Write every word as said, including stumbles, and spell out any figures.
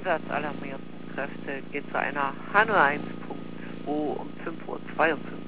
einsatzalarmierten Kräfte geht zu einer Hanoi eins Punkt zwei um fünf Uhr zweiundfünfzig